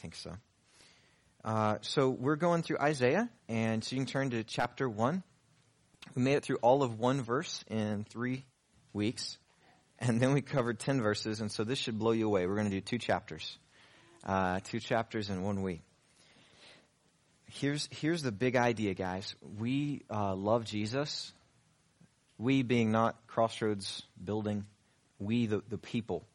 think so. So we're going through Isaiah, and so you can turn to chapter 1. We made it through all of one verse in 3 weeks, and then we covered 10 verses, and so this should blow you away. We're going to do 2 chapters. 2 chapters in 1 week. Here's the big idea, guys. We love Jesus. We being not Crossroads building. We the people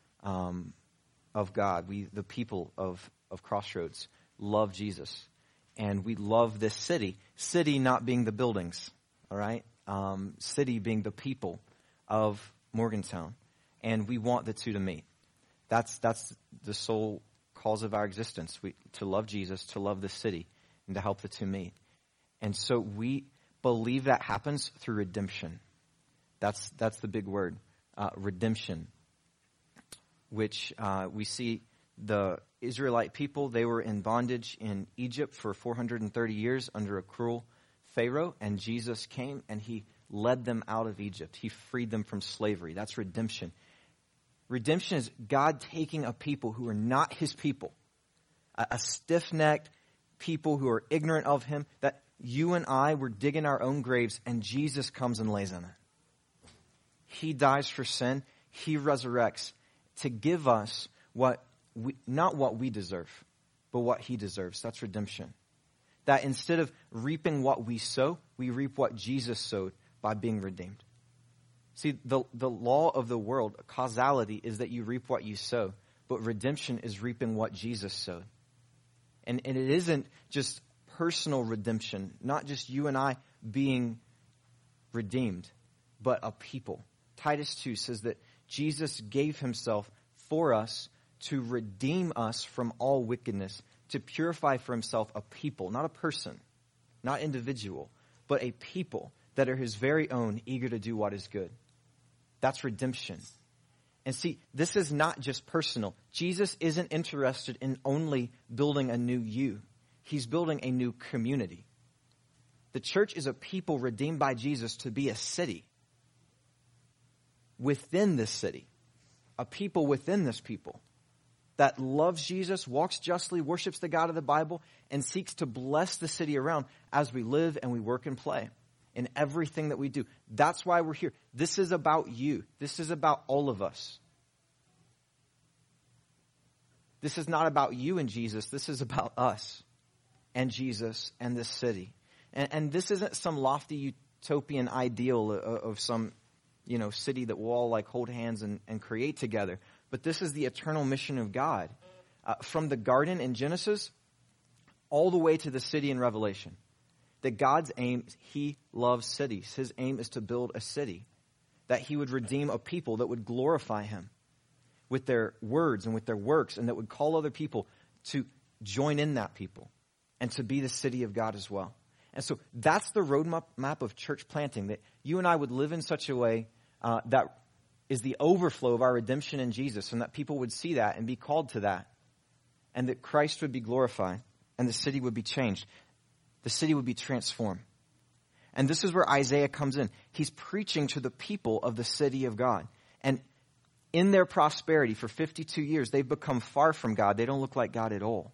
of God. We the people of Crossroads love Jesus. And we love this city. City not being the buildings, all right? City being the people of Morgantown. And we want the two to meet. That's the sole cause of our existence. To love Jesus, to love the city, and to help the two meet. And so we believe that happens through redemption. That's the big word, redemption, which we see the Israelite people. They were in bondage in Egypt for 430 years under a cruel Pharaoh, and Jesus came and he led them out of Egypt. He freed them from slavery. That's redemption. Redemption is God taking a people who are not his people, a stiff-necked people who are ignorant of him, that you and I were digging our own graves, and Jesus comes and lays in it. He dies for sin. He resurrects to give us not what we deserve, but what he deserves. That's redemption. That instead of reaping what we sow, we reap what Jesus sowed by being redeemed. See, the law of the world, causality, is that you reap what you sow, but redemption is reaping what Jesus sowed. And it isn't just personal redemption, not just you and I being redeemed, but a people. Titus 2 says that Jesus gave himself for us to redeem us from all wickedness, to purify for himself a people, not a person, not individual, but a people that are his very own, eager to do what is good. That's redemption. And see, this is not just personal. Jesus isn't interested in only building a new you. He's building a new community. The church is a people redeemed by Jesus to be a city within this city, a people within this people that loves Jesus, walks justly, worships the God of the Bible, and seeks to bless the city around as we live and we work and play in everything that we do. That's why we're here. This is about you. This is about all of us. This is not about you and Jesus. This is about us and Jesus and this city. And this isn't some lofty utopian ideal of some, city that we'll all hold hands and create together. But this is the eternal mission of God. From the garden in Genesis all the way to the city in Revelation. That God's aim, he loves cities. His aim is to build a city. That he would redeem a people that would glorify him with their words and with their works, and that would call other people to join in that people and to be the city of God as well. And so that's the roadmap of church planting, that you and I would live in such a way that is the overflow of our redemption in Jesus, and that people would see that and be called to that, and that Christ would be glorified and the city would be changed. The city would be transformed. And this is where Isaiah comes in. He's preaching to the people of the city of God. And in their prosperity for 52 years, they've become far from God. They don't look like God at all.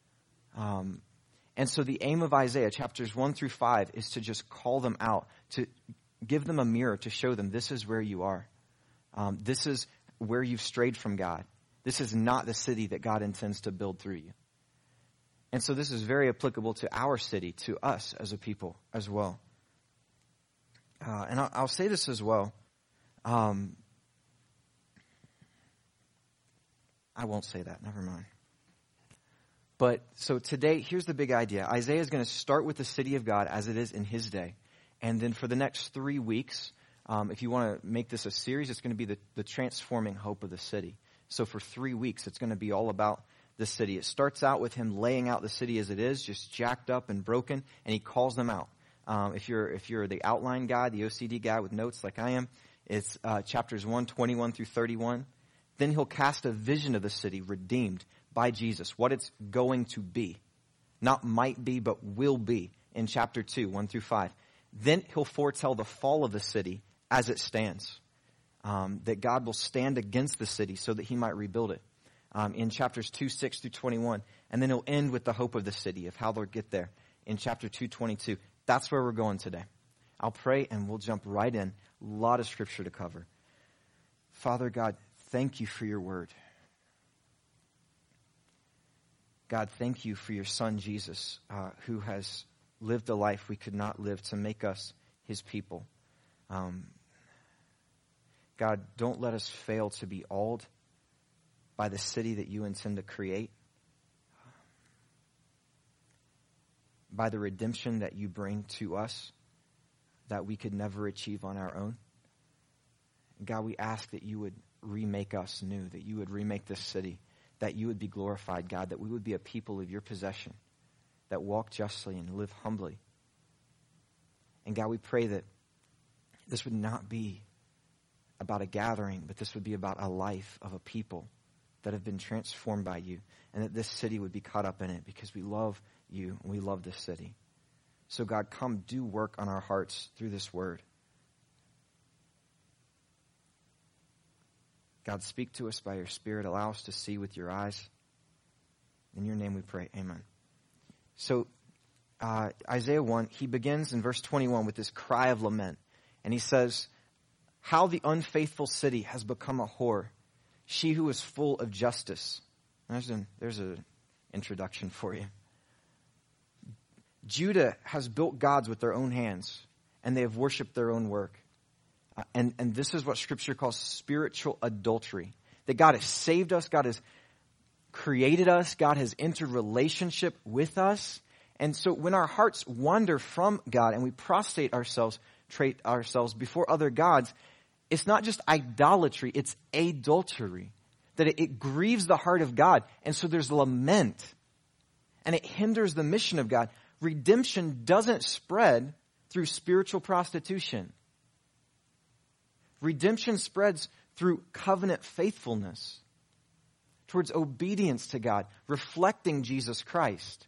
And so the aim of Isaiah, chapters 1 through 5, is to just call them out, to give them a mirror, to show them this is where you are. This is where you've strayed from God. This is not the city that God intends to build through you. And so this is very applicable to our city, to us as a people as well. And I'll say this as well. I won't say that. Never mind. But so today, here's the big idea. Isaiah is going to start with the city of God as it is in his day. And then for the next 3 weeks, if you want to make this a series, it's going to be the transforming hope of the city. So for 3 weeks, it's going to be all about the city. It starts out with him laying out the city as it is, just jacked up and broken, and he calls them out. If you're the outline guy, the OCD guy with notes like I am, it's chapters 1:21 through 31. Then he'll cast a vision of the city redeemed by Jesus, what it's going to be. Not might be, but will be in chapter 2, 1 through 5. Then he'll foretell the fall of the city as it stands. That God will stand against the city so that he might rebuild it. in chapters 2, 6 through 21. And then he'll end with the hope of the city, of how they'll get there in chapter 2:22. That's where we're going today. I'll pray and we'll jump right in. A lot of scripture to cover. Father God, thank you for your word. God, thank you for your son, Jesus, who has lived a life we could not live to make us his people. God, don't let us fail to be awed by the city that you intend to create, by the redemption that you bring to us that we could never achieve on our own. God, we ask that you would remake us new, that you would remake this city, that you would be glorified, God, that we would be a people of your possession, that walk justly and live humbly. And God, we pray that this would not be about a gathering, but this would be about a life of a people that have been transformed by you, and that this city would be caught up in it because we love you and we love this city. So God, come do work on our hearts through this word. God, speak to us by your Spirit. Allow us to see with your eyes. In your name we pray. Amen. So Isaiah 1, he begins in verse 21 with this cry of lament. And he says, how the unfaithful city has become a whore, she who is full of justice. There's an introduction for you. Judah has built gods with their own hands, and they have worshipped their own work. And this is what Scripture calls spiritual adultery. That God has saved us, God has created us, God has entered relationship with us. And so when our hearts wander from God and we prostrate ourselves before other gods, it's not just idolatry, it's adultery. That it grieves the heart of God. And so there's lament. And it hinders the mission of God. Redemption doesn't spread through spiritual prostitution. Redemption spreads through covenant faithfulness, towards obedience to God, reflecting Jesus Christ.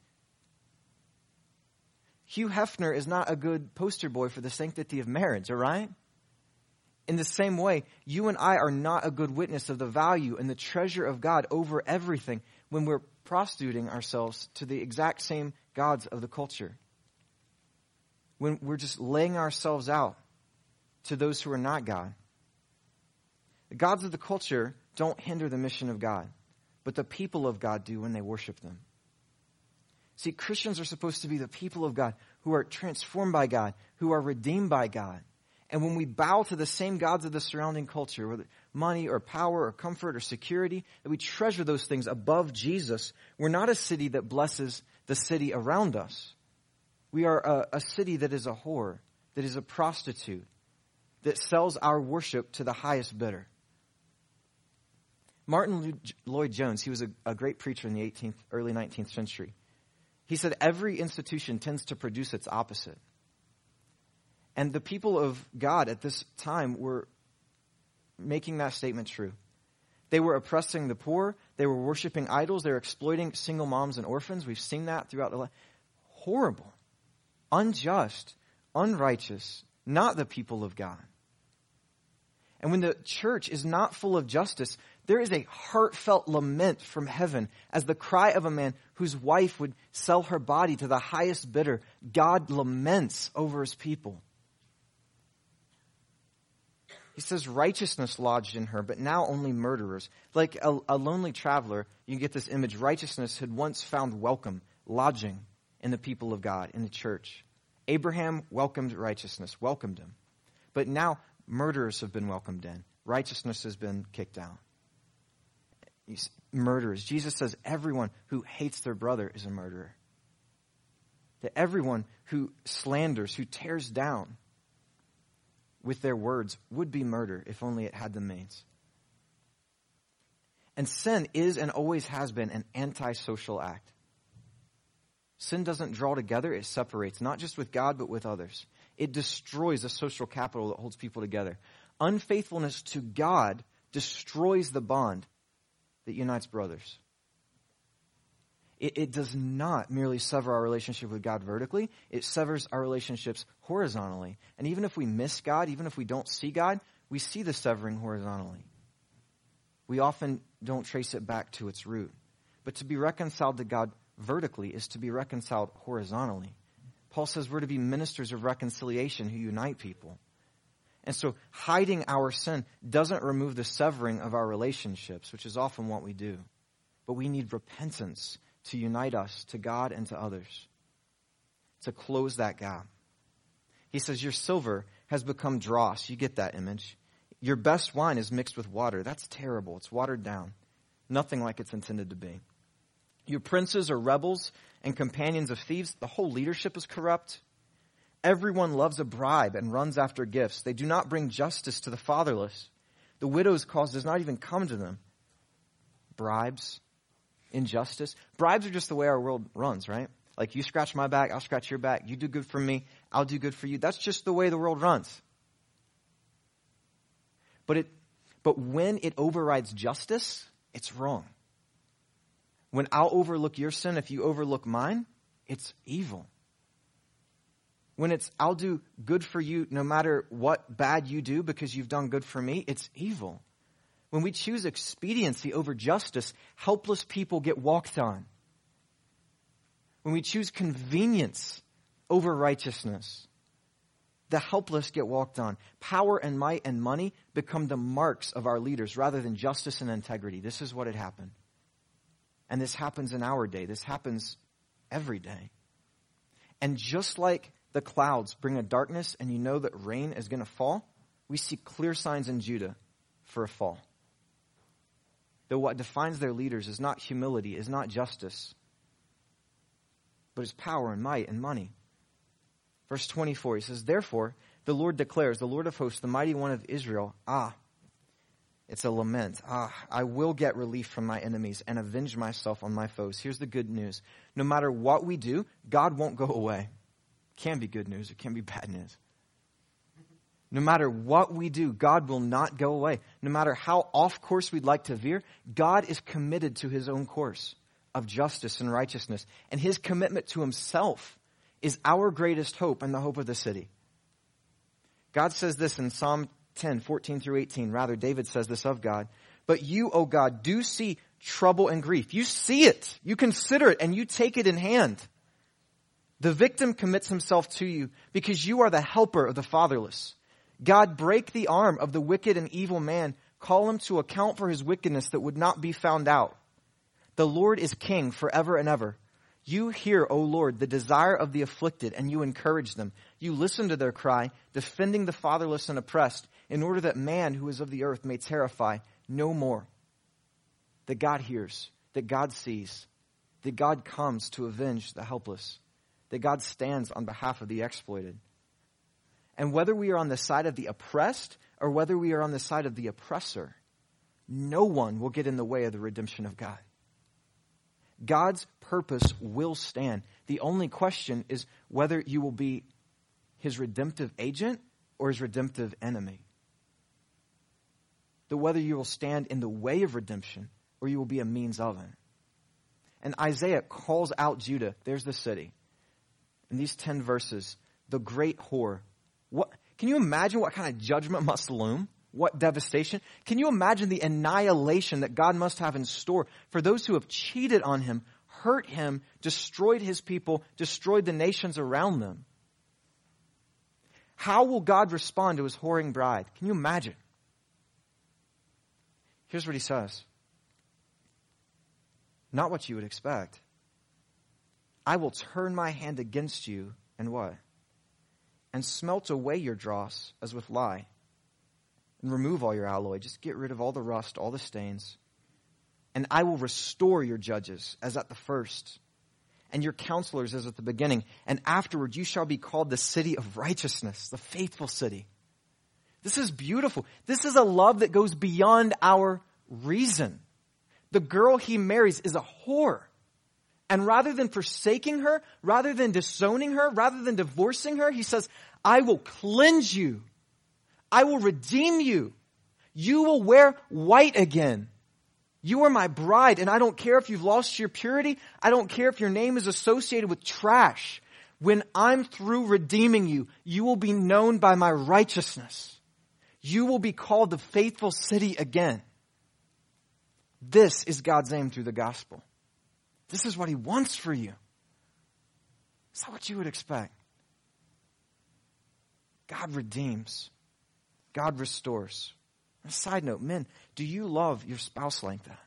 Hugh Hefner is not a good poster boy for the sanctity of marriage, all right? In the same way, you and I are not a good witness of the value and the treasure of God over everything when we're prostituting ourselves to the exact same gods of the culture. When we're just laying ourselves out to those who are not God. The gods of the culture don't hinder the mission of God, but the people of God do when they worship them. See, Christians are supposed to be the people of God who are transformed by God, who are redeemed by God. And when we bow to the same gods of the surrounding culture, whether money or power or comfort or security, that we treasure those things above Jesus, we're not a city that blesses the city around us. We are a city that is a whore, that is a prostitute, that sells our worship to the highest bidder. Martin Lloyd-Jones, he was a great preacher in the early 19th century. He said every institution tends to produce its opposite. And the people of God at this time were making that statement true. They were oppressing the poor. They were worshiping idols. They were exploiting single moms and orphans. We've seen that throughout the life. Horrible, unjust, unrighteous, not the people of God. And when the church is not full of justice, there is a heartfelt lament from heaven as the cry of a man whose wife would sell her body to the highest bidder. God laments over his people. He says righteousness lodged in her, but now only murderers. Like a lonely traveler, you get this image. Righteousness had once found welcome, lodging in the people of God, in the church. Abraham welcomed righteousness, welcomed him. But now murderers have been welcomed in. Righteousness has been kicked out. Murderers. Jesus says everyone who hates their brother is a murderer. That everyone who slanders, who tears down with their words would be murder if only it had the means. And sin is and always has been an antisocial act. Sin doesn't draw together, it separates, not just with God, but with others. It destroys the social capital that holds people together. Unfaithfulness to God destroys the bond that unites brothers. It does not merely sever our relationship with God vertically. It severs our relationships horizontally. And even if we miss God, even if we don't see God, we see the severing horizontally. We often don't trace it back to its root. But to be reconciled to God vertically is to be reconciled horizontally. Paul says we're to be ministers of reconciliation who unite people. And so hiding our sin doesn't remove the severing of our relationships, which is often what we do. But we need repentance to unite us to God and to others, to close that gap. He says, your silver has become dross. You get that image. Your best wine is mixed with water. That's terrible. It's watered down. Nothing like it's intended to be. Your princes are rebels and companions of thieves. The whole leadership is corrupt. Everyone loves a bribe and runs after gifts. They do not bring justice to the fatherless. The widow's cause does not even come to them. Bribes, injustice. Bribes are just the way our world runs, right? Like you scratch my back, I'll scratch your back. You do good for me, I'll do good for you. That's just the way the world runs. But when it overrides justice, it's wrong. When I'll overlook your sin if you overlook mine, it's evil. When it's I'll do good for you no matter what bad you do because you've done good for me, it's evil. When we choose expediency over justice, helpless people get walked on. When we choose convenience over righteousness, the helpless get walked on. Power and might and money become the marks of our leaders rather than justice and integrity. This is what had happened. And this happens in our day. This happens every day. And just like the clouds bring a darkness and you know that rain is going to fall, we see clear signs in Judah for a fall. Though what defines their leaders is not humility, is not justice, but is power and might and money. Verse 24, he says, therefore, the Lord declares, the Lord of hosts, the mighty one of Israel, it's a lament. I will get relief from my enemies and avenge myself on my foes. Here's the good news. No matter what we do, God won't go away. It can be good news. It can be bad news. No matter what we do, God will not go away. No matter how off course we'd like to veer, God is committed to his own course of justice and righteousness. And his commitment to himself is our greatest hope and the hope of the city. God says this in Psalm 10, 14 through 18. Rather, David says this of God. But you, O God, do see trouble and grief. You see it. You consider it and you take it in hand. The victim commits himself to you because you are the helper of the fatherless. God, break the arm of the wicked and evil man. Call him to account for his wickedness that would not be found out. The Lord is king forever and ever. You hear, O Lord, the desire of the afflicted, and you encourage them. You listen to their cry, defending the fatherless and oppressed, in order that man who is of the earth may terrify no more. That God hears, that God sees, that God comes to avenge the helpless, that God stands on behalf of the exploited. And whether we are on the side of the oppressed or whether we are on the side of the oppressor, no one will get in the way of the redemption of God. God's purpose will stand. The only question is whether you will be his redemptive agent or his redemptive enemy. That whether you will stand in the way of redemption or you will be a means of it. And Isaiah calls out Judah. There's the city. In these 10 verses, the great whore. Can you imagine what kind of judgment must loom? What devastation. Can you imagine the annihilation that God must have in store for those who have cheated on him, hurt him, destroyed his people, destroyed the nations around them? How will God respond to his whoring bride? Can you imagine? Here's what he says. Not what you would expect. I will turn my hand against you and what? And smelt away your dross as with lye. And remove all your alloy. Just get rid of all the rust, all the stains. And I will restore your judges as at the first, and your counselors as at the beginning. And afterward you shall be called the city of righteousness, the faithful city. This is beautiful. This is a love that goes beyond our reason. The girl he marries is a whore. And rather than forsaking her, rather than disowning her, rather than divorcing her, he says, I will cleanse you. I will redeem you. You will wear white again. You are my bride, and I don't care if you've lost your purity. I don't care if your name is associated with trash. When I'm through redeeming you, you will be known by my righteousness. You will be called the faithful city again. This is God's aim through the gospel. This is what he wants for you. Is that what you would expect? God redeems. God restores. On a side note, men, do you love your spouse like that?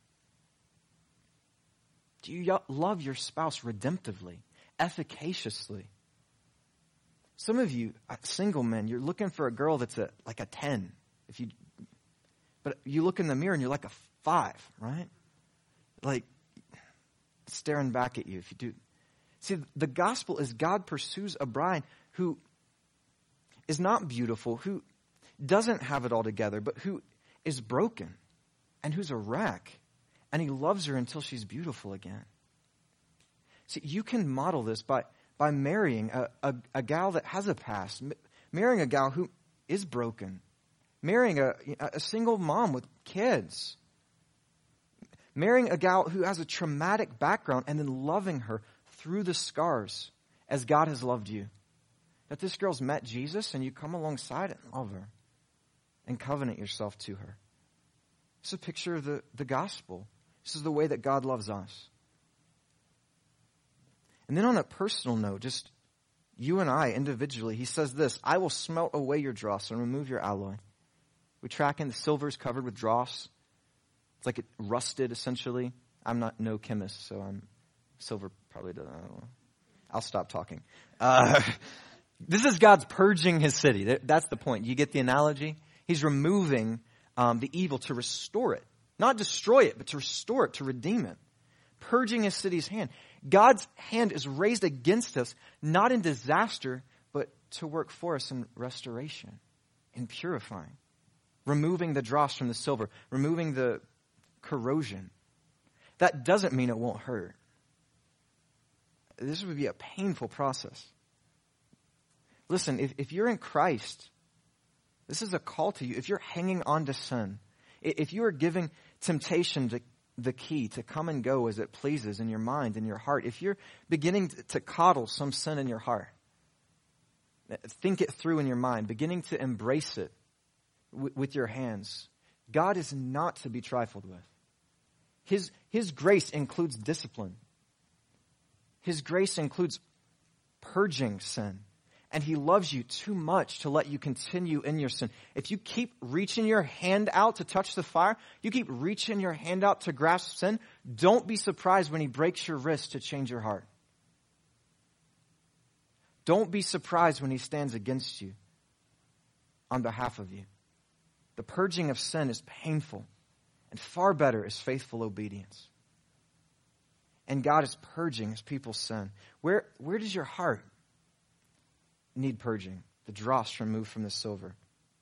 Do you love your spouse redemptively, efficaciously? Some of you, single men, you're looking for a girl that's like a 10. But you look in the mirror and you're like a 5, right? Like staring back at you if you do. See, the gospel is God pursues a bride who is not beautiful, who doesn't have it all together, but who is broken and who's a wreck. And he loves her until she's beautiful again. See, you can model this by marrying a gal that has a past, marrying a gal who is broken, marrying a single mom with kids, marrying a gal who has a traumatic background and then loving her through the scars as God has loved you. That this girl's met Jesus and you come alongside it and love her and covenant yourself to her. It's a picture of the gospel. This is the way that God loves us. And then on a personal note, just you and I individually, he says this, I will smelt away your dross and remove your alloy. We track in the silver is covered with dross. It's like it rusted essentially. I'm not no chemist, so silver probably doesn't. I don't know. I'll stop talking. This is God's purging his city. That's the point. You get the analogy? He's removing the evil to restore it. Not destroy it, but to restore it, to redeem it. Purging his city's hand. God's hand is raised against us, not in disaster, but to work for us in restoration, in purifying. Removing the dross from the silver. Removing the corrosion. That doesn't mean it won't hurt. This would be a painful process. Listen, if you're in Christ, this is a call to you. If you're hanging on to sin, if you are giving temptation the key to come and go as it pleases in your mind, in your heart, if you're beginning to coddle some sin in your heart, think it through in your mind, beginning to embrace it with your hands, God is not to be trifled with. His grace includes discipline. His grace includes purging sin. And he loves you too much to let you continue in your sin. If you keep reaching your hand out to touch the fire, you keep reaching your hand out to grasp sin, don't be surprised when he breaks your wrist to change your heart. Don't be surprised when he stands against you on behalf of you. The purging of sin is painful, and far better is faithful obedience. And God is purging his people's sin. Where does your heart need purging? The dross removed from the silver.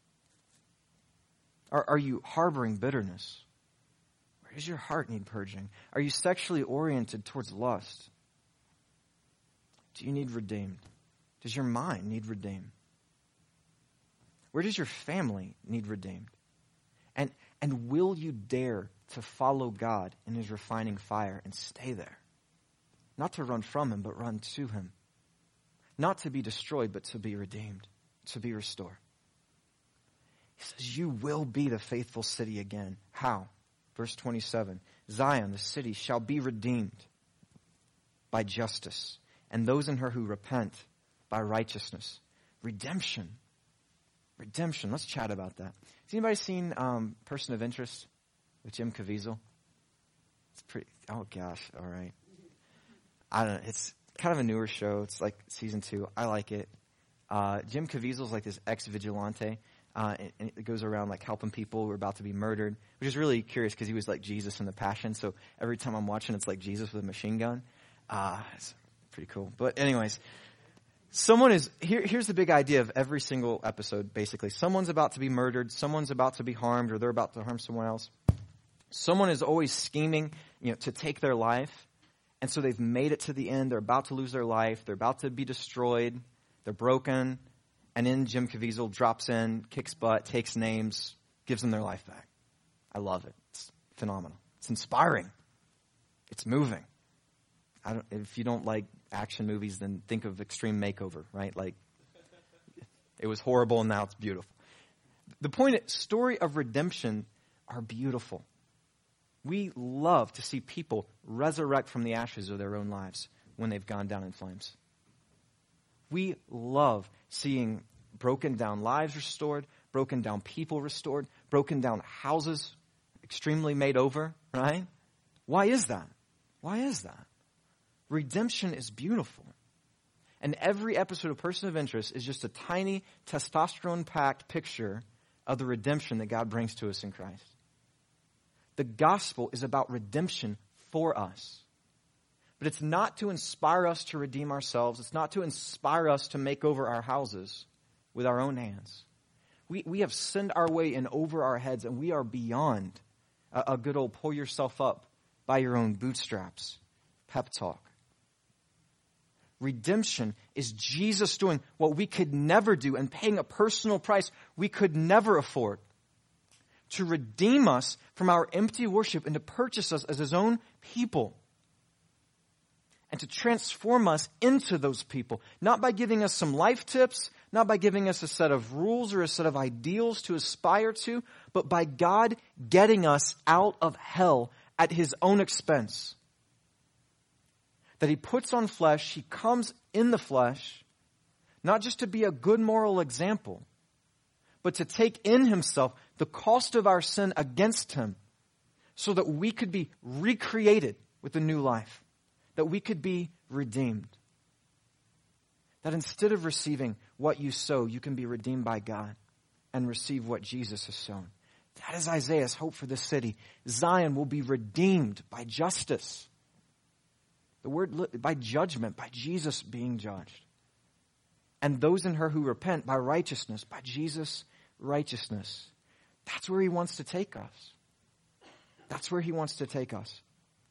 Are you harboring bitterness? Where does your heart need purging? Are you sexually oriented towards lust? Do you need redeemed? Does your mind need redeemed? Where does your family need redeemed? And will you dare to follow God in his refining fire and stay there? Not to run from him, but run to him. Not to be destroyed, but to be redeemed, to be restored. He says, you will be the faithful city again. How? Verse 27, Zion, the city, shall be redeemed by justice, and those in her who repent by righteousness. Redemption. Redemption. Let's chat about that. Has anybody seen Person of Interest with Jim Caviezel? It's pretty, oh gosh, all right. I don't know, it's kind of a newer show. It's like season 2. I like it. Jim Caviezel's like this ex-vigilante, and it goes around like helping people who are about to be murdered, which is really curious because he was like Jesus in the Passion. So every time I'm watching, it's like Jesus with a machine gun. It's pretty cool. But anyways, here's the big idea of every single episode, basically. Someone's about to be murdered, someone's about to be harmed, or they're about to harm someone else. Someone is always scheming, to take their life. And so they've made it to the end. They're about to lose their life. They're about to be destroyed. They're broken. And then Jim Caviezel drops in, kicks butt, takes names, gives them their life back. I love it. It's phenomenal. It's inspiring. It's moving. If you don't like action movies, then think of Extreme Makeover, right? Like, it was horrible and now it's beautiful. The point is, story of redemption are beautiful. We love to see people resurrect from the ashes of their own lives when they've gone down in flames. We love seeing broken down lives restored, broken down people restored, broken down houses extremely made over, right? Why is that? Why is that? Redemption is beautiful. And every episode of Person of Interest is just a tiny testosterone-packed picture of the redemption that God brings to us in Christ. The gospel is about redemption for us. But it's not to inspire us to redeem ourselves. It's not to inspire us to make over our houses with our own hands. We have sinned our way in over our heads, and we are beyond a good old pull yourself up by your own bootstraps pep talk. Redemption is Jesus doing what we could never do and paying a personal price we could never afford to redeem us from our empty worship and to purchase us as his own people and to transform us into those people, not by giving us some life tips, not by giving us a set of rules or a set of ideals to aspire to, but by God getting us out of hell at his own expense. That he puts on flesh, he comes in the flesh, not just to be a good moral example, but to take in himself the cost of our sin against him so that we could be recreated with a new life, that we could be redeemed. That instead of receiving what you sow, you can be redeemed by God and receive what Jesus has sown. That is Isaiah's hope for this city. Zion will be redeemed by justice. The word by judgment, by Jesus being judged. And those in her who repent by righteousness, by Jesus' righteousness. That's where he wants to take us. That's where he wants to take us.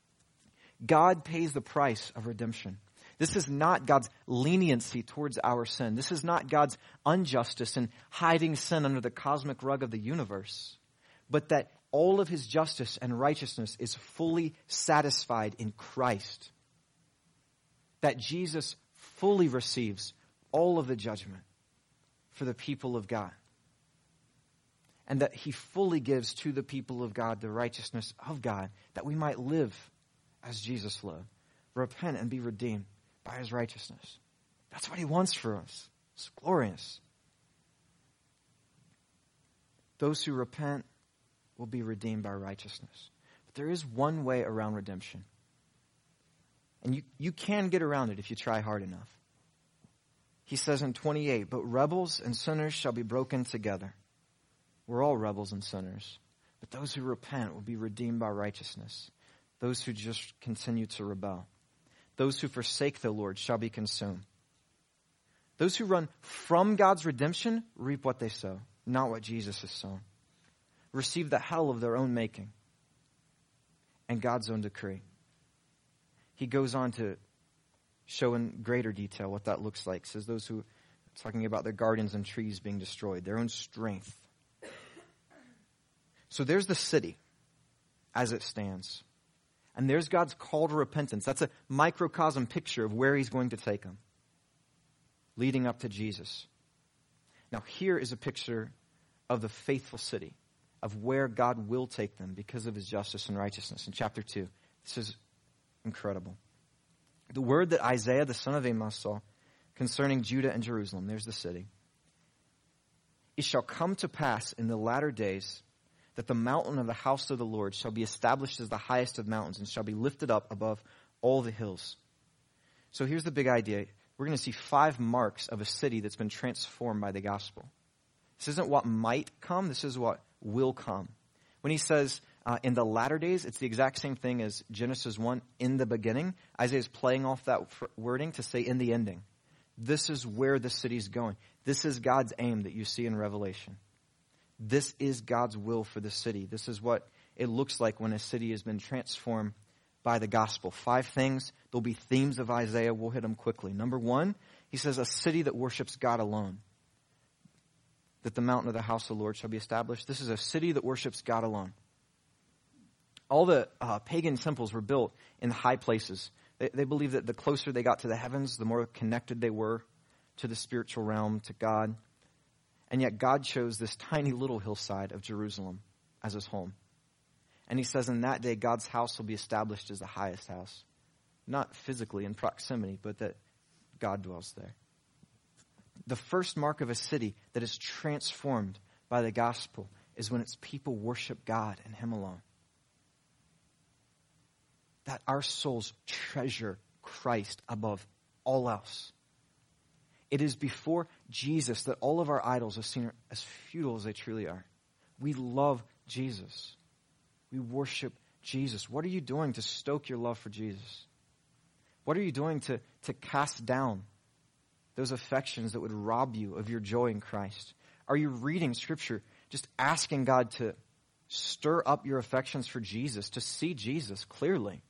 God pays the price of redemption. This is not God's leniency towards our sin. This is not God's injustice in hiding sin under the cosmic rug of the universe. But that all of his justice and righteousness is fully satisfied in Christ. That Jesus fully receives all of the judgment for the people of God. And that he fully gives to the people of God the righteousness of God, that we might live as Jesus lived. Repent and be redeemed by his righteousness. That's what he wants for us. It's glorious. Those who repent will be redeemed by righteousness. But there is one way around redemption. And you can get around it if you try hard enough. He says in 28, but rebels and sinners shall be broken together. We're all rebels and sinners. But those who repent will be redeemed by righteousness. Those who just continue to rebel. Those who forsake the Lord shall be consumed. Those who run from God's redemption reap what they sow, not what Jesus has sown. Receive the hell of their own making and God's own decree. He goes on to show in greater detail what that looks like. He says those who, talking about their gardens and trees being destroyed, their own strength. So there's the city as it stands. And there's God's call to repentance. That's a microcosm picture of where he's going to take them, leading up to Jesus. Now here is a picture of the faithful city, of where God will take them because of his justice and righteousness. In chapter 2, this is incredible. The word that Isaiah, the son of Amos, saw concerning Judah and Jerusalem, there's the city. It shall come to pass in the latter days that the mountain of the house of the Lord shall be established as the highest of mountains and shall be lifted up above all the hills. So here's the big idea. We're going to see 5 marks of a city that's been transformed by the gospel. This isn't what might come. This is what will come. When he says in the latter days, it's the exact same thing as Genesis 1, in the beginning. Isaiah is playing off that wording to say in the ending. This is where the city's going. This is God's aim that you see in Revelation. This is God's will for the city. This is what it looks like when a city has been transformed by the gospel. 5 things. There'll be themes of Isaiah. We'll hit them quickly. Number 1, he says a city that worships God alone. That the mountain of the house of the Lord shall be established. This is a city that worships God alone. All the pagan temples were built in high places. They believed that the closer they got to the heavens, the more connected they were to the spiritual realm, to God. And yet God chose this tiny little hillside of Jerusalem as his home. And he says in that day, God's house will be established as the highest house. Not physically in proximity, but that God dwells there. The first mark of a city that is transformed by the gospel is when its people worship God and him alone. That our souls treasure Christ above all else. It is before Jesus that all of our idols are seen as futile as they truly are. We love Jesus. We worship Jesus. What are you doing to stoke your love for Jesus? What are you doing to cast down those affections that would rob you of your joy in Christ? Are you reading Scripture, just asking God to stir up your affections for Jesus, to see Jesus clearly?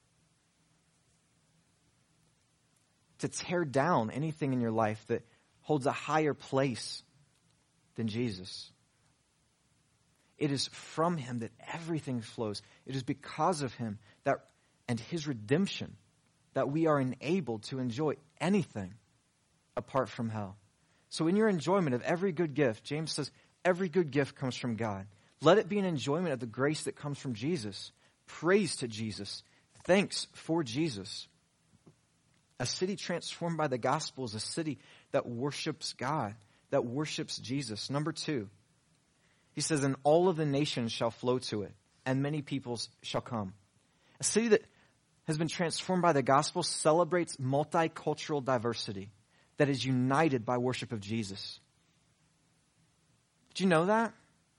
To tear down anything in your life that holds a higher place than Jesus. It is from him that everything flows. It is because of him that and his redemption that we are enabled to enjoy anything apart from hell. So in your enjoyment of every good gift, James says, every good gift comes from God. Let it be an enjoyment of the grace that comes from Jesus. Praise to Jesus. Thanks for Jesus. A city transformed by the gospel is a city that worships God, that worships Jesus. Number 2, he says, and all of the nations shall flow to it, and many peoples shall come. A city that has been transformed by the gospel celebrates multicultural diversity that is united by worship of Jesus. Did you know that?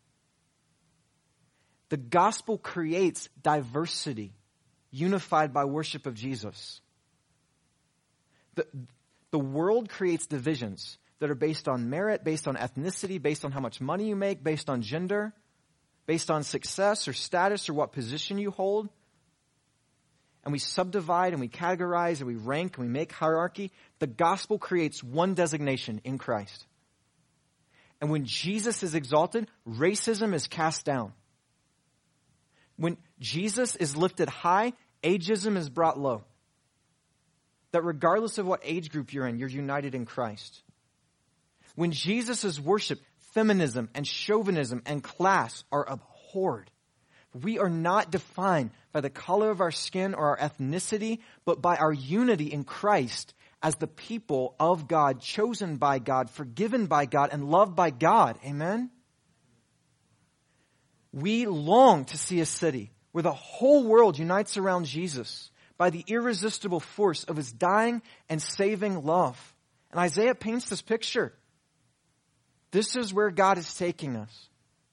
The gospel creates diversity unified by worship of Jesus. The world creates divisions that are based on merit, based on ethnicity, based on how much money you make, based on gender, based on success or status or what position you hold. And we subdivide and we categorize and we rank and we make hierarchy. The gospel creates one designation in Christ. And when Jesus is exalted, racism is cast down. When Jesus is lifted high, ageism is brought low. That regardless of what age group you're in, you're united in Christ. When Jesus is worshipped, feminism and chauvinism and class are abhorred. We are not defined by the color of our skin or our ethnicity, but by our unity in Christ as the people of God, chosen by God, forgiven by God, and loved by God. Amen? We long to see a city where the whole world unites around Jesus by the irresistible force of his dying and saving love. And Isaiah paints this picture. This is where God is taking us.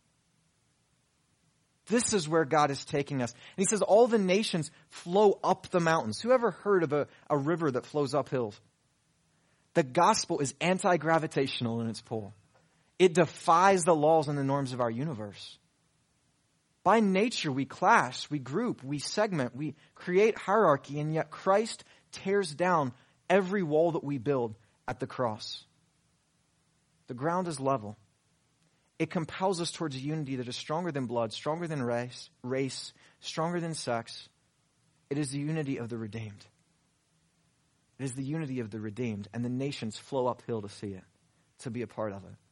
This is where God is taking us. And he says all the nations flow up the mountains. Who ever heard of a river that flows up hills? The gospel is anti-gravitational in its pull. It defies the laws and the norms of our universe. By nature, we class, we group, we segment, we create hierarchy, and yet Christ tears down every wall that we build at the cross. The ground is level. It compels us towards a unity that is stronger than blood, stronger than race, stronger than sex. It is the unity of the redeemed. It is the unity of the redeemed, and the nations flow uphill to see it, to be a part of it.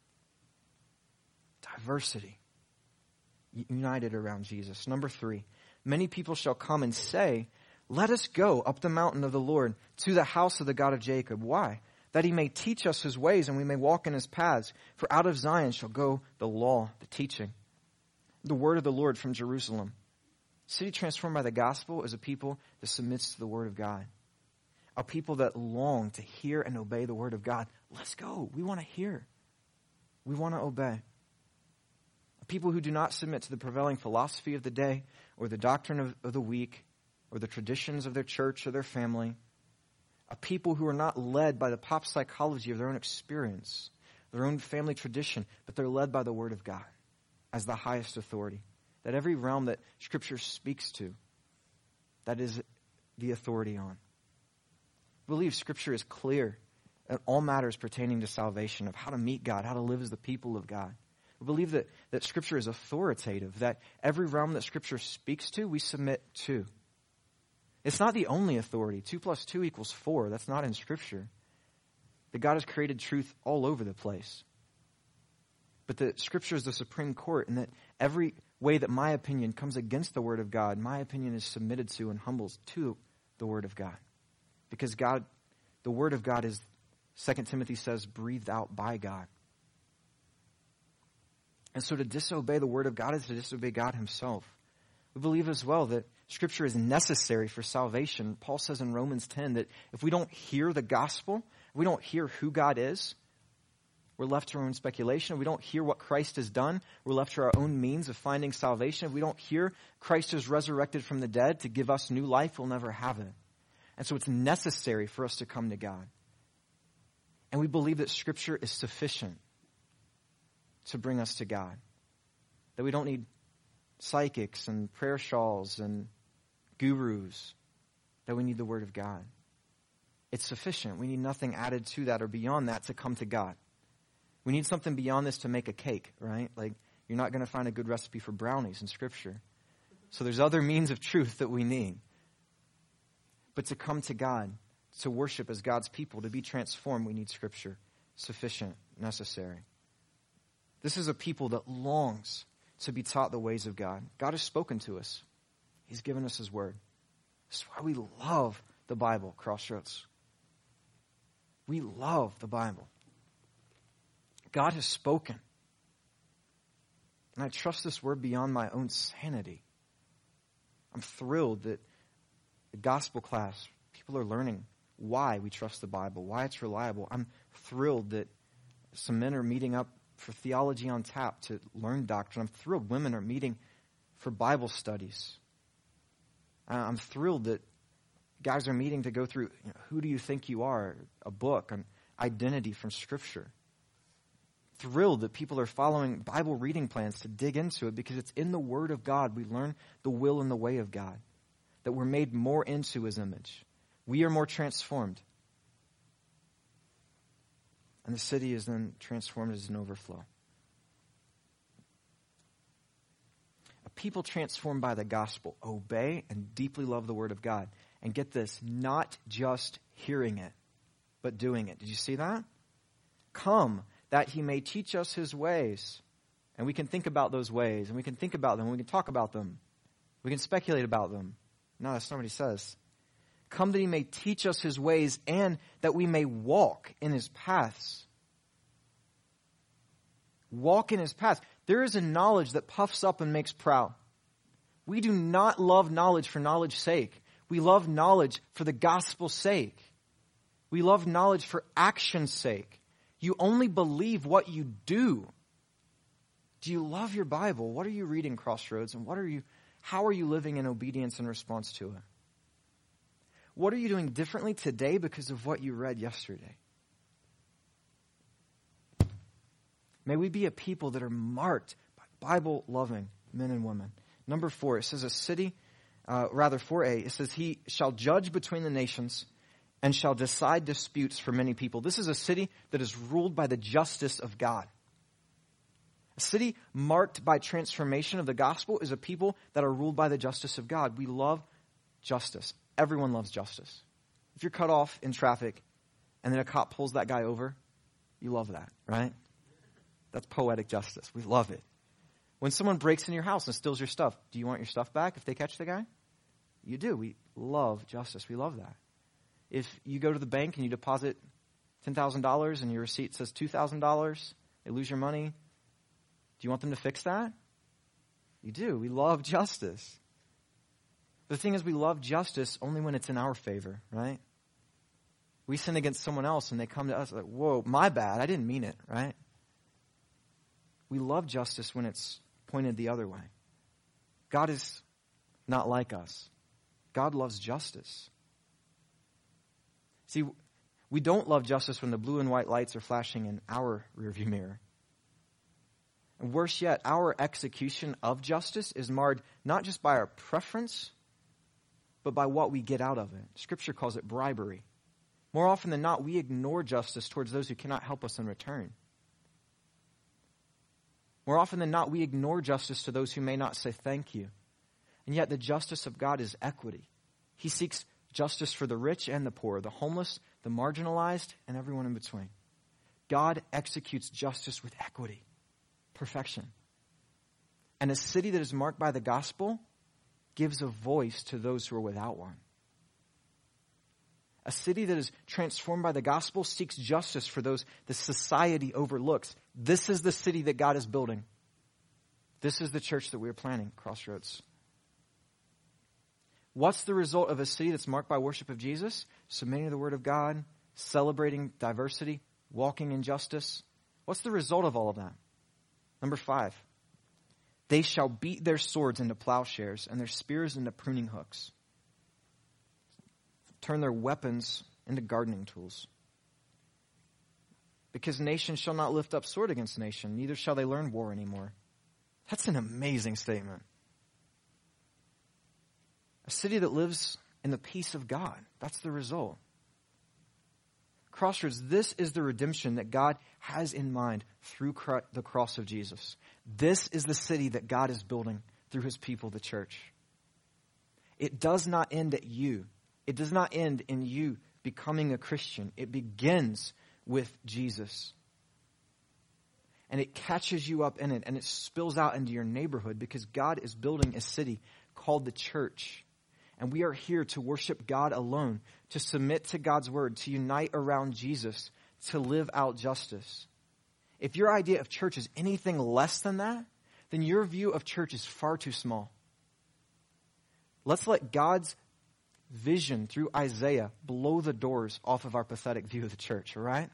Diversity. United around Jesus. Number 3, many people shall come and say, let us go up the mountain of the Lord to the house of the God of Jacob. Why? That he may teach us his ways and we may walk in his paths. For out of Zion shall go the law, the teaching, the word of the Lord from Jerusalem. City transformed by the gospel is a people that submits to the word of God. A people that long to hear and obey the word of God. Let's go. We want to hear. We want to obey. People who do not submit to the prevailing philosophy of the day or the doctrine of the week or the traditions of their church or their family. A people who are not led by the pop psychology of their own experience, their own family tradition, but they're led by the Word of God as the highest authority. That every realm that Scripture speaks to, that is the authority on. I believe Scripture is clear in all matters pertaining to salvation, of how to meet God, how to live as the people of God. We believe that Scripture is authoritative, that every realm that Scripture speaks to, we submit to. It's not the only authority. 2 + 2 = 4. That's not in Scripture. That God has created truth all over the place. But that Scripture is the supreme court, and that every way that my opinion comes against the Word of God, my opinion is submitted to and humbles to the Word of God. Because God, the Word of God is, 2 Timothy says, breathed out by God. And so to disobey the Word of God is to disobey God himself. We believe as well that Scripture is necessary for salvation. Paul says in Romans 10 that if we don't hear the gospel, if we don't hear who God is, we're left to our own speculation. If we don't hear what Christ has done, we're left to our own means of finding salvation. If we don't hear Christ is resurrected from the dead to give us new life, we'll never have it. And so it's necessary for us to come to God. And we believe that Scripture is sufficient to bring us to God. That we don't need psychics and prayer shawls and gurus. That we need the Word of God. It's sufficient. We need nothing added to that or beyond that to come to God. We need something beyond this to make a cake, right? Like, you're not going to find a good recipe for brownies in Scripture. So there's other means of truth that we need. But to come to God, to worship as God's people, to be transformed, we need Scripture. Sufficient, necessary. This is a people that longs to be taught the ways of God. God has spoken to us. He's given us His Word. That's why we love the Bible, Crossroads. We love the Bible. God has spoken. And I trust this Word beyond my own sanity. I'm thrilled that the gospel class, people are learning why we trust the Bible, why it's reliable. I'm thrilled that some men are meeting up for Theology on Tap to learn doctrine. I'm thrilled women are meeting for Bible studies. I'm thrilled that guys are meeting to go through, Who Do You Think You Are? A book on identity from Scripture. Thrilled that people are following Bible reading plans to dig into it because it's in the Word of God we learn the will and the way of God. That we're made more into His image. We are more transformed. And the city is then transformed as an overflow. A people transformed by the gospel obey and deeply love the Word of God. And get this, not just hearing it, but doing it. Did you see that? Come, that He may teach us His ways. And we can think about those ways, and we can think about them, we can talk about them. We can speculate about them. No, that's not what He says. Come that He may teach us His ways, and that we may walk in His paths. Walk in His paths. There is a knowledge that puffs up and makes proud. We do not love knowledge for knowledge's sake. We love knowledge for the gospel's sake. We love knowledge for action's sake. You only believe what you do. Do you love your Bible? What are you reading, Crossroads? And how are you living in obedience in response to it? What are you doing differently today because of what you read yesterday? May we be a people that are marked by Bible-loving men and women. Number 4, it says 4a, it says, He shall judge between the nations and shall decide disputes for many people. This is a city that is ruled by the justice of God. A city marked by transformation of the gospel is a people that are ruled by the justice of God. We love justice. Everyone loves justice. If you're cut off in traffic and then a cop pulls that guy over, you love that, right? That's poetic justice. We love it. When someone breaks in your house and steals your stuff, do you want your stuff back if they catch the guy? You do. We love justice. We love that. If you go to the bank and you deposit $10,000 and your receipt says $2,000, they lose your money, do you want them to fix that? You do. We love justice. The thing is, we love justice only when it's in our favor, right? We sin against someone else and they come to us like, whoa, my bad. I didn't mean it, right? We love justice when it's pointed the other way. God is not like us. God loves justice. See, we don't love justice when the blue and white lights are flashing in our rearview mirror. And worse yet, our execution of justice is marred not just by our preference, but by what we get out of it. Scripture calls it bribery. More often than not, we ignore justice towards those who cannot help us in return. More often than not, we ignore justice to those who may not say thank you. And yet the justice of God is equity. He seeks justice for the rich and the poor, the homeless, the marginalized, and everyone in between. God executes justice with equity, perfection. And a city that is marked by the gospel gives a voice to those who are without one. A city that is transformed by the gospel seeks justice for those the society overlooks. This is the city that God is building. This is the church that we are planning, Crossroads. What's the result of a city that's marked by worship of Jesus? Submitting to the word of God, celebrating diversity, walking in justice. What's the result of all of that? Number 5, they shall beat their swords into plowshares and their spears into pruning hooks. Turn their weapons into gardening tools. Because nation shall not lift up sword against nation, neither shall they learn war anymore. That's an amazing statement. A city that lives in the peace of God. That's the result. Crossroads, this is the redemption that God has in mind through the cross of Jesus. This is the city that God is building through his people, the church. It does not end at you. It does not end in you becoming a Christian. It begins with Jesus. And it catches you up in it, and it spills out into your neighborhood because God is building a city called the church. And we are here to worship God alone, to submit to God's word, to unite around Jesus, to live out justice. If your idea of church is anything less than that, then your view of church is far too small. Let's let God's vision through Isaiah blow the doors off of our pathetic view of the church, all right?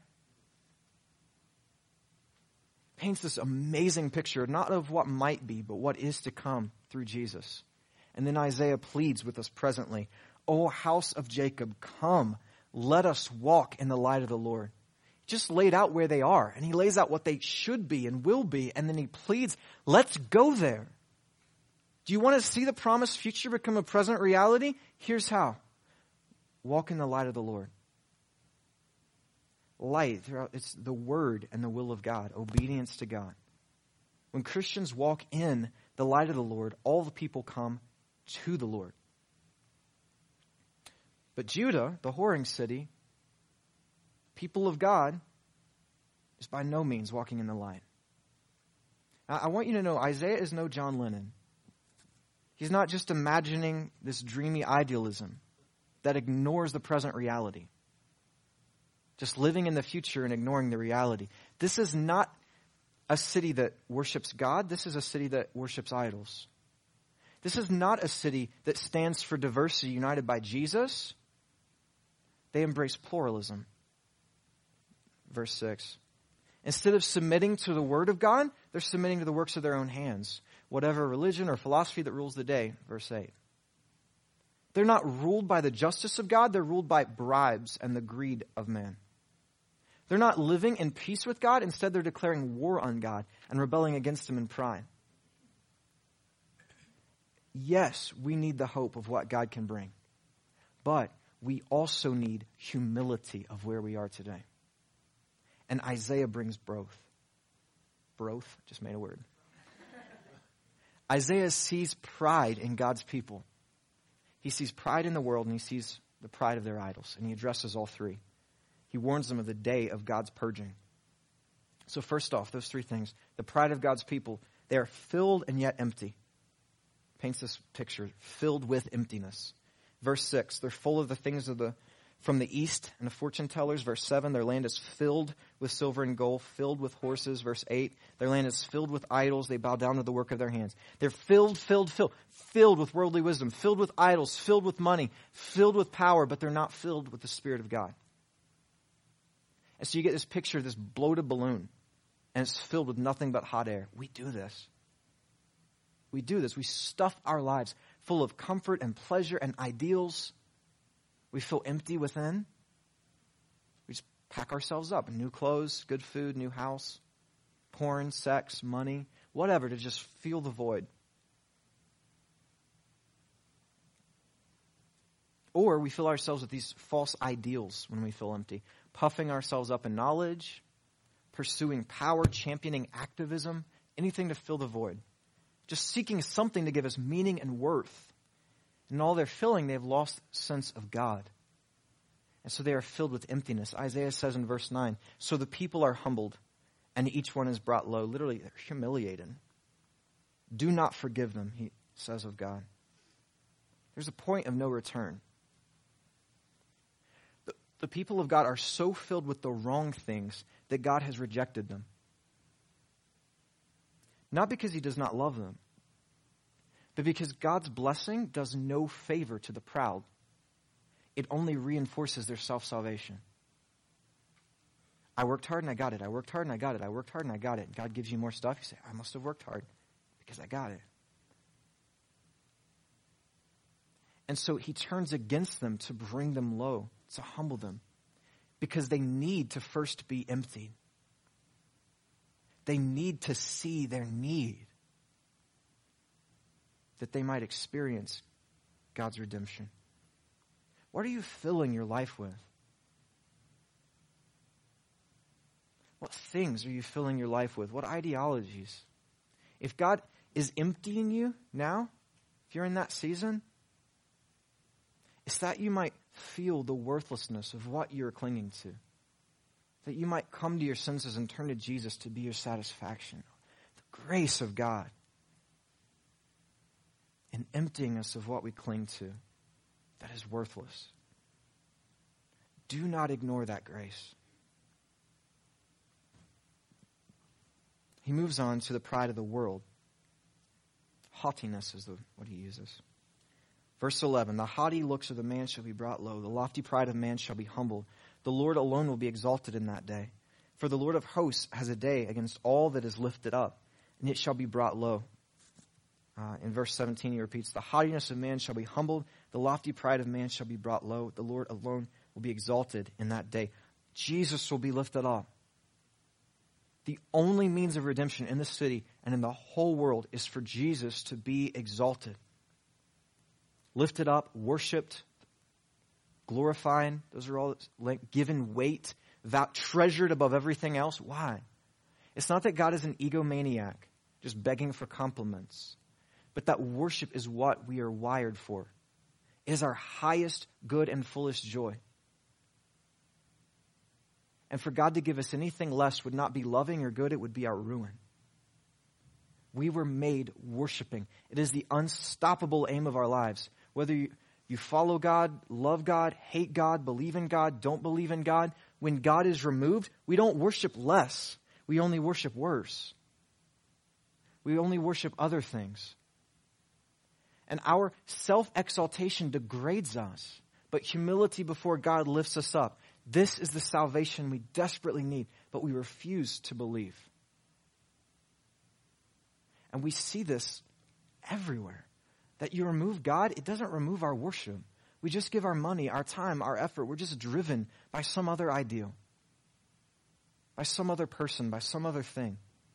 Paints this amazing picture, not of what might be, but what is to come through Jesus. And then Isaiah pleads with us presently, O house of Jacob, come, let us walk in the light of the Lord. He just laid out where they are, and he lays out what they should be and will be, and then he pleads, let's go there. Do you want to see the promised future become a present reality? Here's how. Walk in the light of the Lord. Light, it's the word and the will of God, obedience to God. When Christians walk in the light of the Lord, all the people come to the Lord. But Judah, the whoring city, people of God, is by no means walking in the light. I want you to know, Isaiah is no John Lennon. He's not just imagining this dreamy idealism that ignores the present reality. Just living in the future and ignoring the reality. This is not a city that worships God. This is a city that worships idols. This is not a city that stands for diversity united by Jesus. They embrace pluralism. Verse 6. Instead of submitting to the word of God, they're submitting to the works of their own hands. Whatever religion or philosophy that rules the day. Verse 8. They're not ruled by the justice of God. They're ruled by bribes and the greed of man. They're not living in peace with God. Instead, they're declaring war on God and rebelling against him in pride. Yes, we need the hope of what God can bring. But we also need humility of where we are today. And Isaiah brings both. Broth, just made a word. Isaiah sees pride in God's people. He sees pride in the world, and he sees the pride of their idols. And he addresses all three. He warns them of the day of God's purging. So first off, those three things. The pride of God's people. They are filled and yet empty. Paints this picture, filled with emptiness. Verse 6, they're full of the things from the east and the fortune tellers. Verse 7, their land is filled with silver and gold, filled with horses. Verse 8, their land is filled with idols. They bow down to the work of their hands. They're filled with worldly wisdom, filled with idols, filled with money, filled with power, but they're not filled with the Spirit of God. And so you get this picture of this bloated balloon, and it's filled with nothing but hot air. We do this. We do this. We stuff our lives full of comfort and pleasure and ideals. We feel empty within. We just pack ourselves up. New clothes, good food, new house, porn, sex, money, whatever, to just feel the void. Or we fill ourselves with these false ideals when we feel empty, puffing ourselves up in knowledge, pursuing power, championing activism, anything to fill the void. Just seeking something to give us meaning and worth. And all they're filling, they have lost sense of God. And so they are filled with emptiness. Isaiah says in verse 9, so the people are humbled, and each one is brought low. Literally, they're humiliated. Do not forgive them, he says of God. There's a point of no return. The people of God are so filled with the wrong things that God has rejected them. Not because he does not love them, but because God's blessing does no favor to the proud. It only reinforces their self-salvation. I worked hard and I got it. I worked hard and I got it. I worked hard and I got it. God gives you more stuff. You say, I must have worked hard because I got it. And so he turns against them to bring them low, to humble them, because they need to first be emptied. They need to see their need, that they might experience God's redemption. What are you filling your life with? What things are you filling your life with? What ideologies? If God is emptying you now, if you're in that season, it's that you might feel the worthlessness of what you're clinging to. That you might come to your senses and turn to Jesus to be your satisfaction. The grace of God in emptying us of what we cling to that is worthless. Do not ignore that grace. He moves on to the pride of the world. Haughtiness is what he uses. Verse 11, the haughty looks of the man shall be brought low. The lofty pride of man shall be humbled. The Lord alone will be exalted in that day. For the Lord of hosts has a day against all that is lifted up, and it shall be brought low. In verse 17 he repeats, the haughtiness of man shall be humbled. The lofty pride of man shall be brought low. The Lord alone will be exalted in that day. Jesus will be lifted up. The only means of redemption in the city and in the whole world is for Jesus to be exalted. Lifted up, worshipped, glorified. Those are all given weight, treasured above everything else. Why? It's not that God is an egomaniac, just begging for compliments, but that worship is what we are wired for. It is our highest good and fullest joy. And for God to give us anything less would not be loving or good, it would be our ruin. We were made worshiping. It is the unstoppable aim of our lives. Whether you follow God, love God, hate God, believe in God, don't believe in God, when God is removed, we don't worship less. We only worship worse. We only worship other things. And our self-exaltation degrades us, but humility before God lifts us up. This is the salvation we desperately need, but we refuse to believe. And we see this everywhere. That you remove God, it doesn't remove our worship. We just give our money, our time, our effort. We're just driven by some other ideal, by some other person, by some other thing.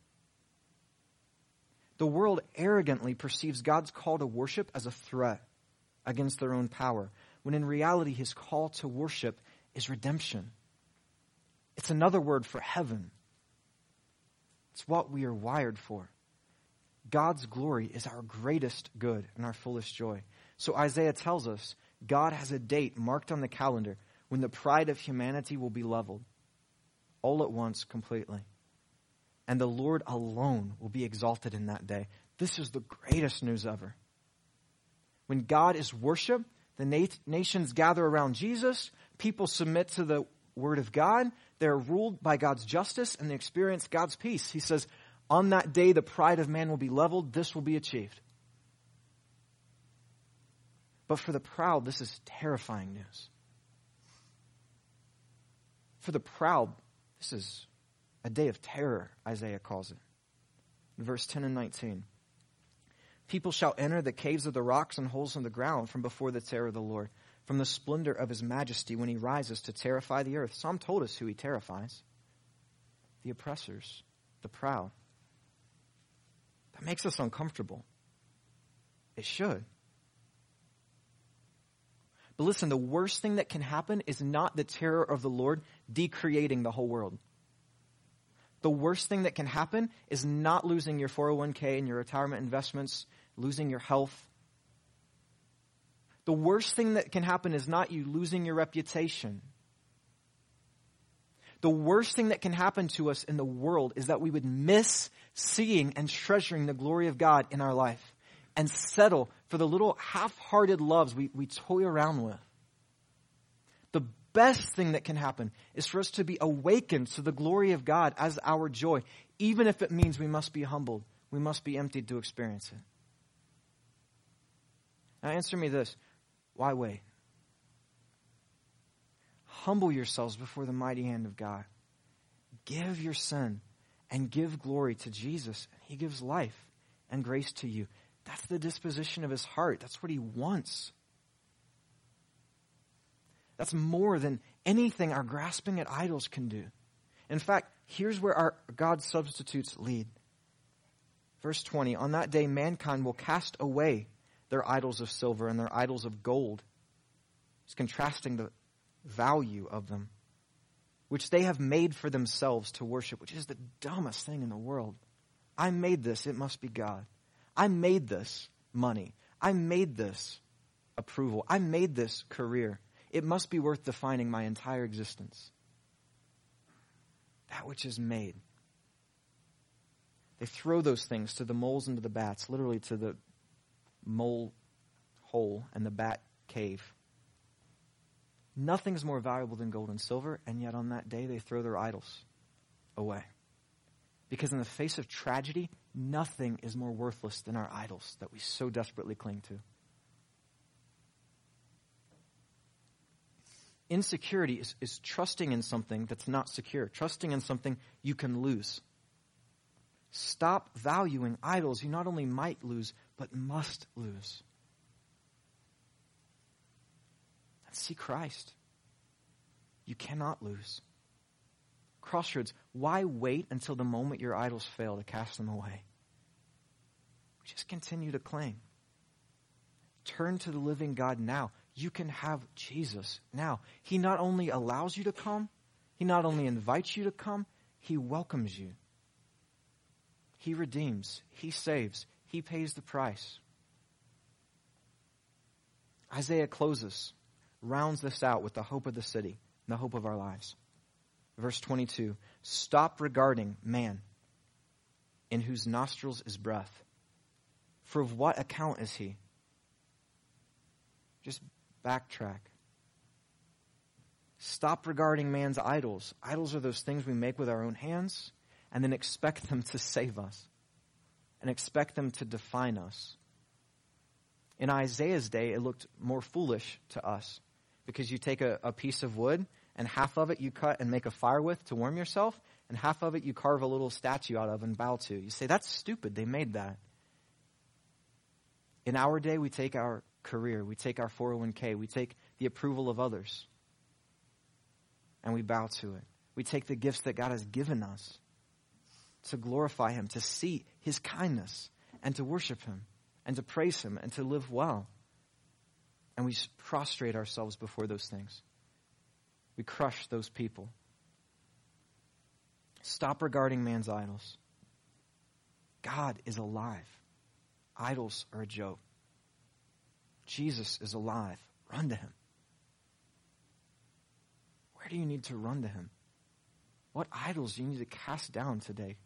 The world arrogantly perceives God's call to worship as a threat against their own power, when in reality his call to worship is redemption. It's another word for heaven. It's what we are wired for. God's glory is our greatest good and our fullest joy. So Isaiah tells us God has a date marked on the calendar when the pride of humanity will be leveled all at once completely. And the Lord alone will be exalted in that day. This is the greatest news ever. When God is worshiped, the nations gather around Jesus. People submit to the word of God. They're ruled by God's justice and they experience God's peace. He says, on that day, the pride of man will be leveled. This will be achieved. But for the proud, this is terrifying news. For the proud, this is a day of terror, Isaiah calls it. In verse 10 and 19. People shall enter the caves of the rocks and holes in the ground from before the terror of the Lord, from the splendor of his majesty when he rises to terrify the earth. Psalm told us who he terrifies. The oppressors, the proud. That makes us uncomfortable. It should. But listen, the worst thing that can happen is not the terror of the Lord decreating the whole world. The worst thing that can happen is not losing your 401k and your retirement investments, losing your health. The worst thing that can happen is not you losing your reputation. The worst thing that can happen to us in the world is that we would miss seeing and treasuring the glory of God in our life and settle for the little half-hearted loves we toy around with. The best thing that can happen is for us to be awakened to the glory of God as our joy, even if it means we must be humbled, we must be emptied to experience it. Now answer me this, why wait? Humble yourselves before the mighty hand of God. Give your sin and give glory to Jesus. He gives life and grace to you. That's the disposition of his heart. That's what he wants. That's more than anything our grasping at idols can do. In fact, here's where our God substitutes lead. Verse 20, on that day mankind will cast away their idols of silver and their idols of gold. It's contrasting the value of them, which they have made for themselves to worship, which is the dumbest thing in the world. I made this, it must be God. I made this money. I made this approval. I made this career. It must be worth defining my entire existence. That which is made. They throw those things to the moles and to the bats, literally to the mole hole and the bat cave. Nothing's more valuable than gold and silver, and yet on that day they throw their idols away. Because in the face of tragedy, nothing is more worthless than our idols that we so desperately cling to. Insecurity is trusting in something that's not secure, trusting in something you can lose. Stop valuing idols you not only might lose, but must lose. And see Christ. You cannot lose. Crossroads, why wait until the moment your idols fail to cast them away? Just continue to cling. Turn to the living God now. You can have Jesus now. He not only allows you to come, he not only invites you to come, he welcomes you. He redeems, he saves, he pays the price. Isaiah closes, rounds this out with the hope of the city, and the hope of our lives. Verse 22, stop regarding man, in whose nostrils is breath. For of what account is he? Just backtrack. Stop regarding man's idols. Idols are those things we make with our own hands and then expect them to save us and expect them to define us. In Isaiah's day, it looked more foolish to us because you take a piece of wood and half of it you cut and make a fire with to warm yourself, and half of it you carve a little statue out of and bow to. You say, that's stupid. They made that. In our day, we take our career, we take our 401k, we take the approval of others, and we bow to it. We take the gifts that God has given us to glorify him, to see his kindness, and to worship him, and to praise him, and to live well. And we prostrate ourselves before those things. We crush those people. Stop regarding man's idols. God is alive. Idols are a joke. Jesus is alive. Run to him. Where do you need to run to him? What idols do you need to cast down today?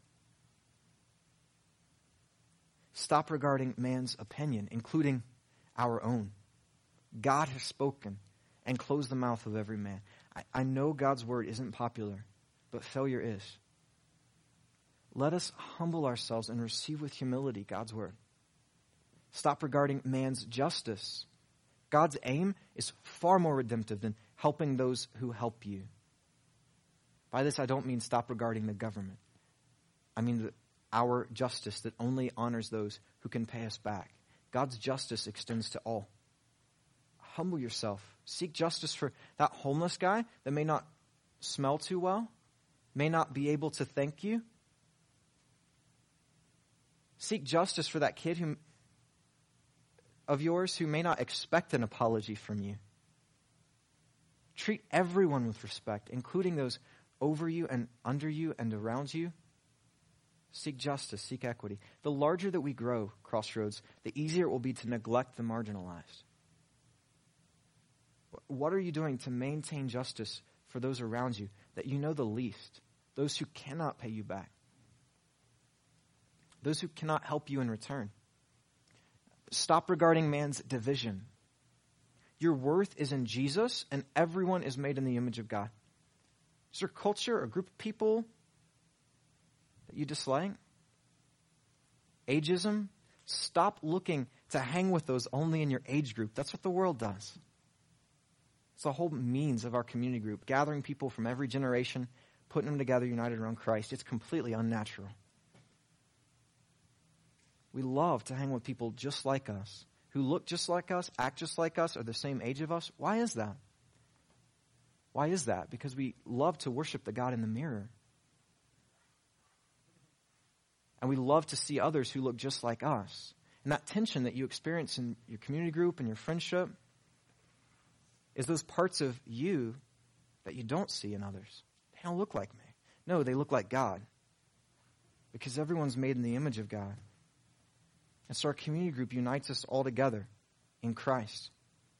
Stop regarding man's opinion, including our own. God has spoken and closed the mouth of every man. I know God's word isn't popular, but failure is. Let us humble ourselves and receive with humility God's word. Stop regarding man's justice. God's aim is far more redemptive than helping those who help you. By this, I don't mean stop regarding the government. I mean our justice that only honors those who can pay us back. God's justice extends to all. Humble yourself. Seek justice for that homeless guy that may not smell too well, may not be able to thank you. Seek justice for that kid of yours who may not expect an apology from you. Treat everyone with respect, including those over you and under you and around you. Seek justice, seek equity. The larger that we grow, Crossroads, the easier it will be to neglect the marginalized. What are you doing to maintain justice for those around you that you know the least, those who cannot pay you back, those who cannot help you in return. Stop regarding man's division. Your worth is in Jesus, and everyone is made in the image of God. Is there a culture, a group of people that you dislike? Ageism? Stop looking to hang with those only in your age group. That's what the world does. It's the whole means of our community group, gathering people from every generation, putting them together, united around Christ. It's completely unnatural. We love to hang with people just like us, who look just like us, act just like us, are the same age of us. Why is that? Why is that? Because we love to worship the God in the mirror. And we love to see others who look just like us. And that tension that you experience in your community group and your friendship is those parts of you that you don't see in others. They don't look like me. No, they look like God. Because everyone's made in the image of God. And so our community group unites us all together in Christ.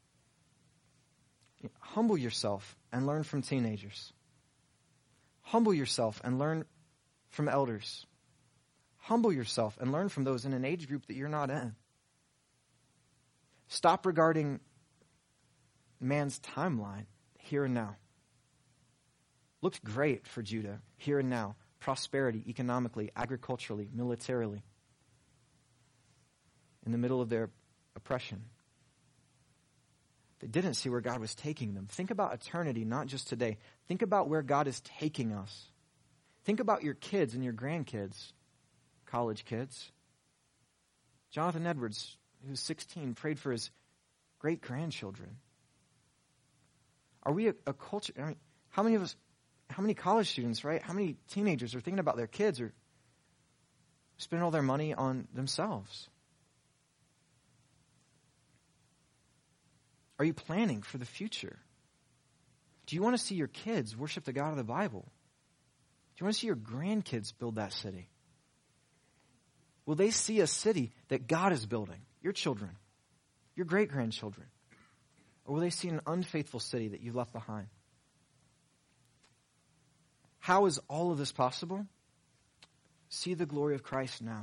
Humble yourself and learn from teenagers. Humble yourself and learn from elders. Humble yourself and learn from those in an age group that you're not in. Stop regarding man's timeline here and now. Looked great for Judah here and now. Prosperity, economically, agriculturally, militarily. In the middle of their oppression. They didn't see where God was taking them. Think about eternity, not just today. Think about where God is taking us. Think about your kids and your grandkids, college kids. Jonathan Edwards, who's 16, prayed for his great-grandchildren. Are we a culture? I mean, how many college students, right? How many teenagers are thinking about their kids or spending all their money on themselves? Are you planning for the future? Do you want to see your kids worship the God of the Bible? Do you want to see your grandkids build that city? Will they see a city that God is building? Your children, your great-grandchildren. Or will they see an unfaithful city that you've left behind? How is all of this possible? See the glory of Christ now.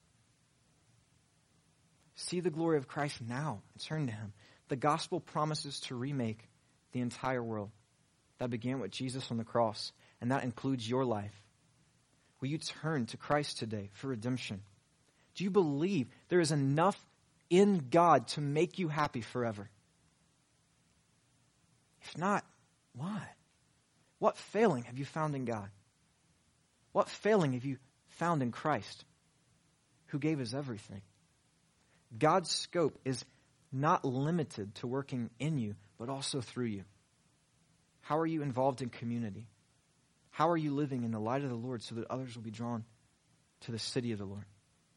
See the glory of Christ now and turn to Him. The gospel promises to remake the entire world. That began with Jesus on the cross, and that includes your life. Will you turn to Christ today for redemption? Do you believe there is enough in God to make you happy forever? If not, why? What failing have you found in God? What failing have you found in Christ, who gave us everything? God's scope is not limited to working in you, but also through you. How are you involved in community? How are you living in the light of the Lord so that others will be drawn to the city of the Lord?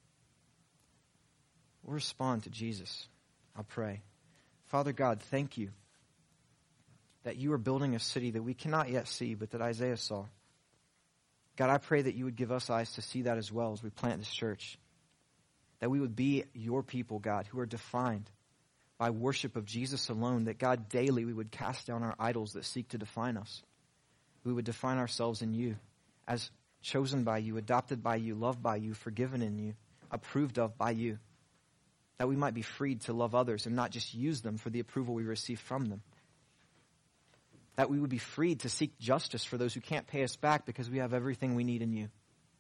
We'll respond to Jesus. I'll pray. Father God, thank you that you are building a city that we cannot yet see, but that Isaiah saw. God, I pray that you would give us eyes to see that as well as we plant this church. That we would be your people, God, who are defined by worship of Jesus alone, that God, daily we would cast down our idols that seek to define us. We would define ourselves in you as chosen by you, adopted by you, loved by you, forgiven in you, approved of by you. That we might be freed to love others and not just use them for the approval we receive from them. That we would be freed to seek justice for those who can't pay us back because we have everything we need in you.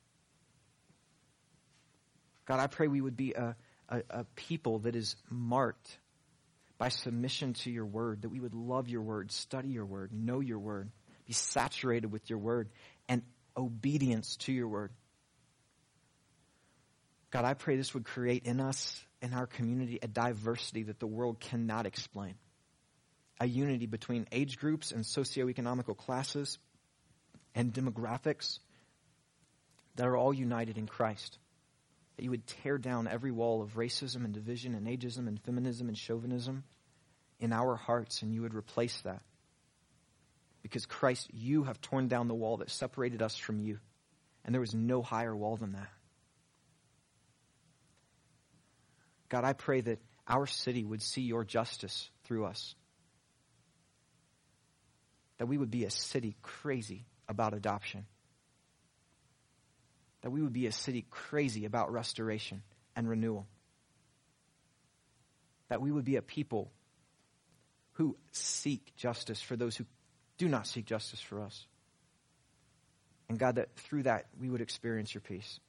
God, I pray we would be a people that is marked by submission to your word, that we would love your word, study your word, know your word, be saturated with your word, and obedience to your word. God, I pray this would create in us, in our community, a diversity that the world cannot explain. A unity between age groups and socioeconomical classes and demographics that are all united in Christ. That you would tear down every wall of racism and division and ageism and feminism and chauvinism in our hearts, and you would replace that. Because Christ, you have torn down the wall that separated us from you, and there was no higher wall than that. God, I pray that our city would see your justice through us. that we would be a city crazy about adoption. That we would be a city crazy about restoration and renewal. That we would be a people who seek justice for those who do not seek justice for us. And God, that through that we would experience your peace.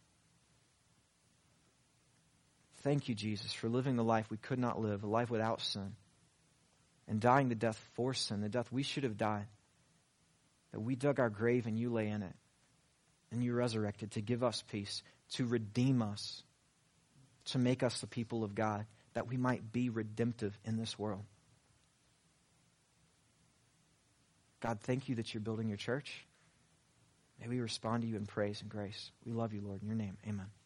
Thank you, Jesus, for living the life we could not live, a life without sin, and dying the death for sin, the death we should have died. That we dug our grave and you lay in it. And you resurrected to give us peace, to redeem us, to make us the people of God, that we might be redemptive in this world. God, thank you that you're building your church. May we respond to you in praise and grace. We love you, Lord. In your name, amen.